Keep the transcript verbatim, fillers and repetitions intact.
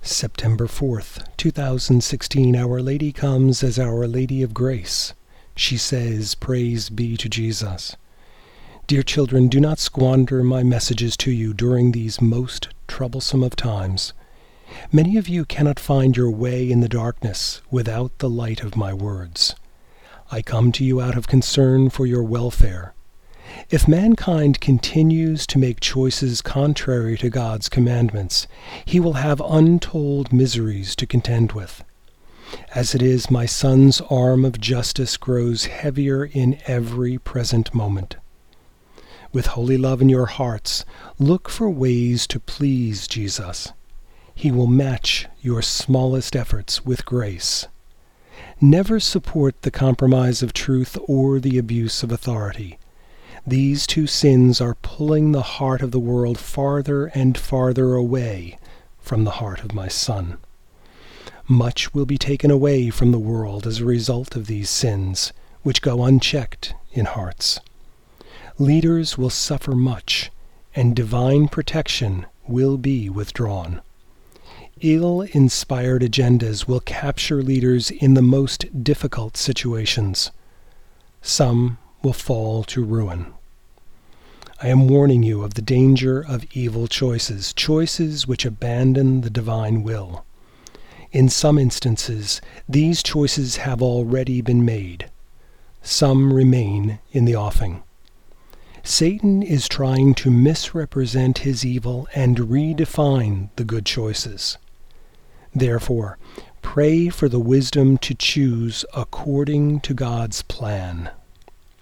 September fourth, two thousand sixteen, Our Lady comes as Our Lady of Grace. She says, "Praise be to Jesus." Dear children, do not squander my messages to you during these most troublesome of times. Many of you cannot find your way in the darkness without the light of my words. I come to you out of concern for your welfare. If mankind continues to make choices contrary to God's commandments, he will have untold miseries to contend with. As it is, my son's arm of justice grows heavier in every present moment. With holy love in your hearts, look for ways to please Jesus. He will match your smallest efforts with grace. Never support the compromise of truth or the abuse of authority. These two sins are pulling the heart of the world farther and farther away from the heart of my Son. Much will be taken away from the world as a result of these sins, which go unchecked in hearts. Leaders will suffer much, and divine protection will be withdrawn. Ill-inspired agendas will capture leaders in the most difficult situations. Some will fall to ruin. I am warning you of the danger of evil choices, choices which abandon the divine will. In some instances, these choices have already been made. Some remain in the offing. Satan is trying to misrepresent his evil and redefine the good choices. Therefore, pray for the wisdom to choose according to God's plan.